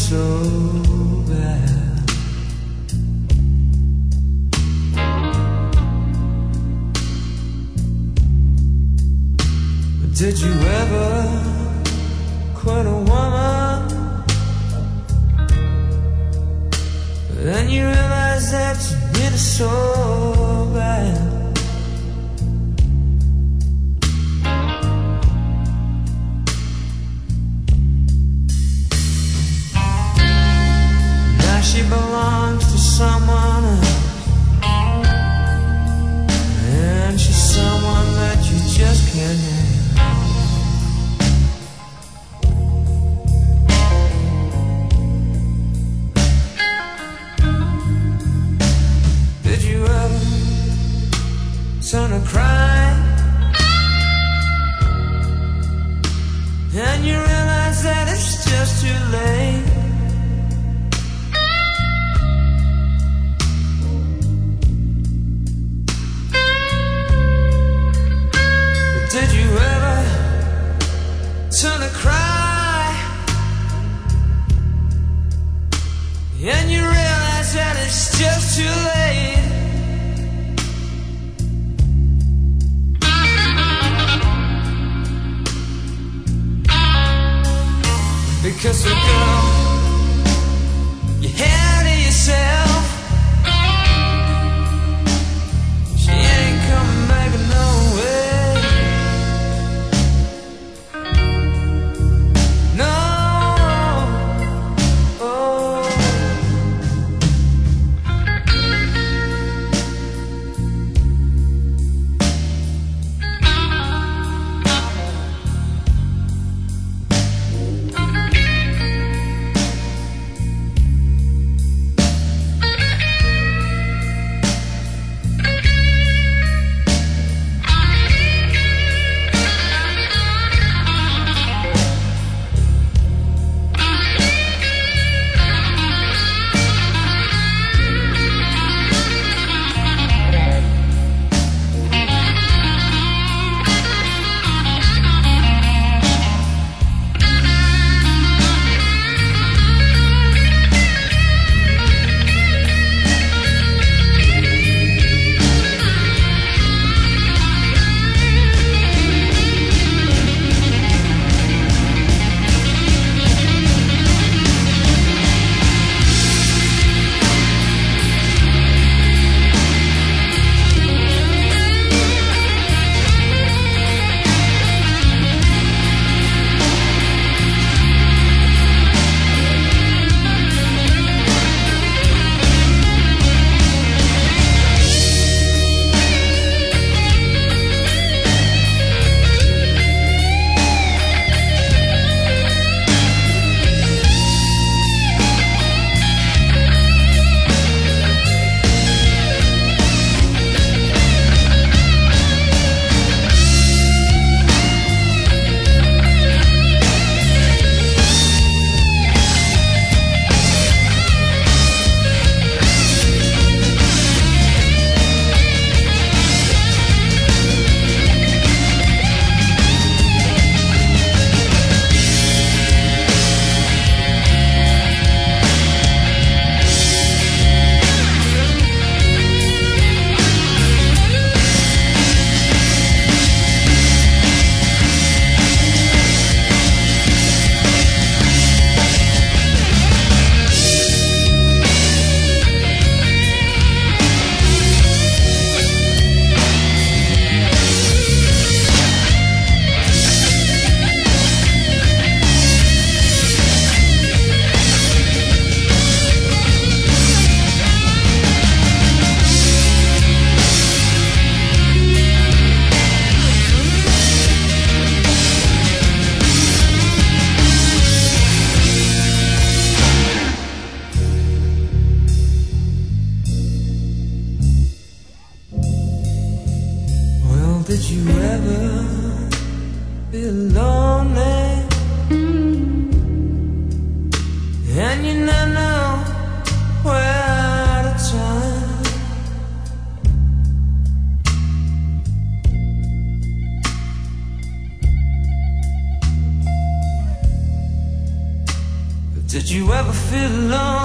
so bad. But did you ever quit a woman? Then you realize that you need her so bad. Now she belongs to someone else, and she's someone that you just can't have. Turn to cry, and you realize that it's just too late. But did you ever turn to cry, and you realize that it's just too late? Because the girl you had to yourself, she ain't coming back no way. No, oh. Did you ever feel lonely? And you never know where to turn. But did Did you ever feel alone?